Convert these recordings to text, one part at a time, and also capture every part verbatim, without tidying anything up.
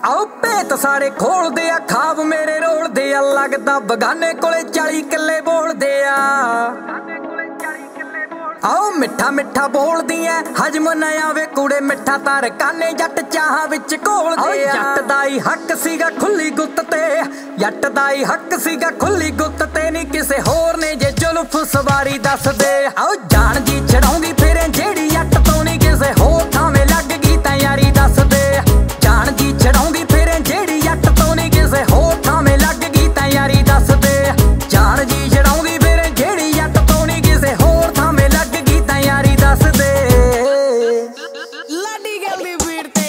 आओ भेत सारे खोलदे आ, खाब मेरे रोलदे आ, लगदा बगाने कोले चाली किल्ले बोलदे आ। आओ मिठा मिठा बोलदी ऐ हजम न आवे कुड़े, मिठा तार काने जट चाह विच घोलदे आ। जट दा ही हक सीगा खुली गुत्त ते, जट दा ही हक सीगा खुली गुत्त ते, नी किसे होर ने जे जुल्फ सवारी दस दे। आओ जान जी छड़ाउंदी फिरे जेड़ी जट तो, नी किसे होर थावें लग गई तां यारी दस दे। जान जी छड़ाउंदी फिरे जेड़ी जट तो, नी किसे होर थावें लग गई तां यारी दस दे। जान जी छड़ाउंदी फिरे जेड़ी जट तो, नी किसे होर थावें लग गई तां यारी दस दे। लाडी गल दी भीड़ ते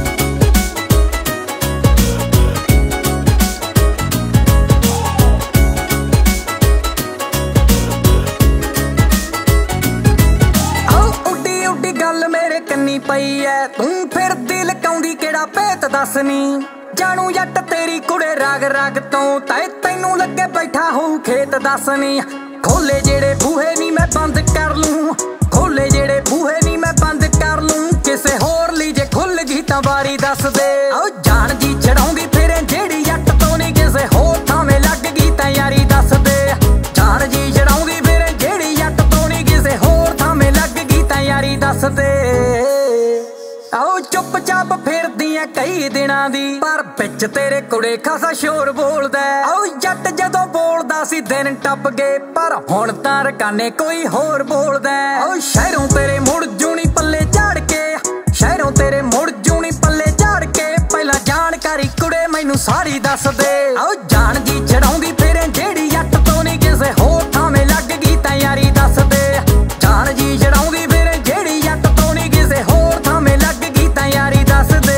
गल मेरे कन्नी पई ऐ, तू फिर दिल लकाउंदी केड़ा भेत दस नी। जानू जट तेरी कुड़े राग राग तो, ताए तैनू लगे बैठा होऊ खेत दस नी। खोले जेड़े बूहे नी मैं बंद कर लूं, खोले जेड़े बूहे नी मैं बंद कर लूं, किसे होर ली जे खुल गई तां बारी दस दे। आओ जान जी छड़ाउंदी फिरे जेड़ी जट तो, नी किसे होर थावें लग गई तां यारी दस दे। जान जी छड़ाउंदी फिरे जेड़ी जट तो, नी किसे होर थावें लग गई तां यारी दस दे। आओ चुप चाप फिरदी ऐ कई दिनां दी, पर बिच तेरे कुड़े खासा शोर बोलदा। आओ जट जदों बोलदा सी दिन टप गए, पर हुण तां रकाने कोई होर बोलदा। आओ शहरों तेरे मुड़ जूनी पल्ले झाड़ के, शहरों तेरे मुड़ जूनी पल्ले झाड़ के, पहला जानकारी कुड़े मैनू सारी दस दे। आओ जान जी छड़ाउंदी फिरे जेड़ी जट तो, नी किसे होर थावें लग गई तां यारी दस दे। जान जी छड़ाउंदी फिरे जेड़ी जट तो, नी किसे होर थावें लग गई तां यारी दस दे।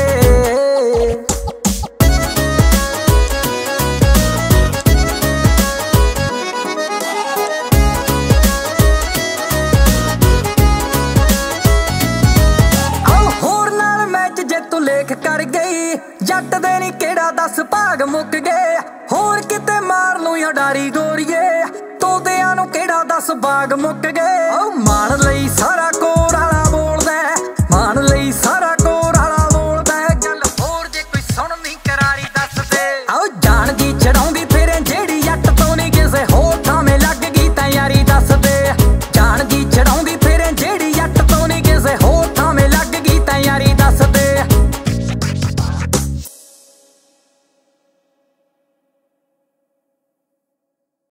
आओ होर नाल मैच जे तू लेख कर गई, जट दे नी केड़ा दस भाग मुक गए। होर किते मार लूं या डारी गोरीए, तोतियां नू केड़ा दस बाग मुक गए। आओ मान लई सारा को